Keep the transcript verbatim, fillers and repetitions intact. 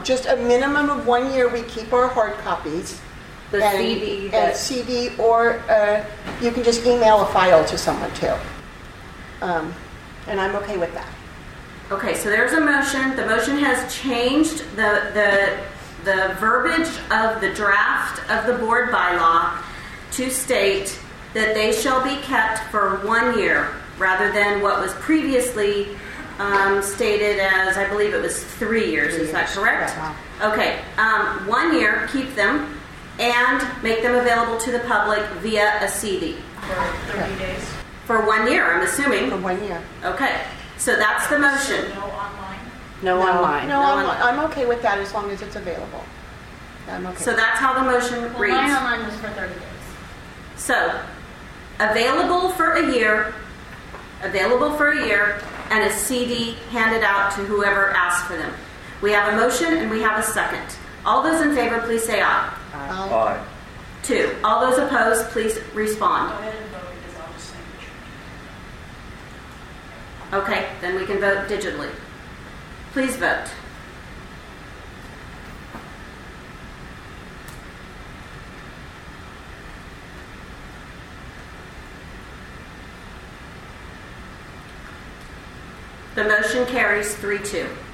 just a minimum of one year. We keep our hard copies. The and, C D. And that- C D, or uh, you can just email a file to someone too. Um, and I'm okay with that. Okay, so there's a motion. The motion has changed the the the verbiage of the draft of the board bylaw to state that they shall be kept for one year rather than what was previously um, stated as, I believe it was three years. Is that correct? Yeah. Okay, um, one year, keep them, and make them available to the public via a C D. For thirty days. For one year, I'm assuming. For one year. Okay, so that's the motion. No online. No online. No, No I'm, online. I'm okay with that as long as it's available. I'm okay. So that's how the motion Well, reads. mine online was for thirty days. So, available for a year, available for a year, and a C D handed out to whoever asked for them. We have a motion and we have a second. All those in favor, please say aye. I'll- Aye. Two. All those opposed, please respond. Go ahead and vote because I'll just sign it. Okay, then we can vote digitally. Please vote. The motion carries three two.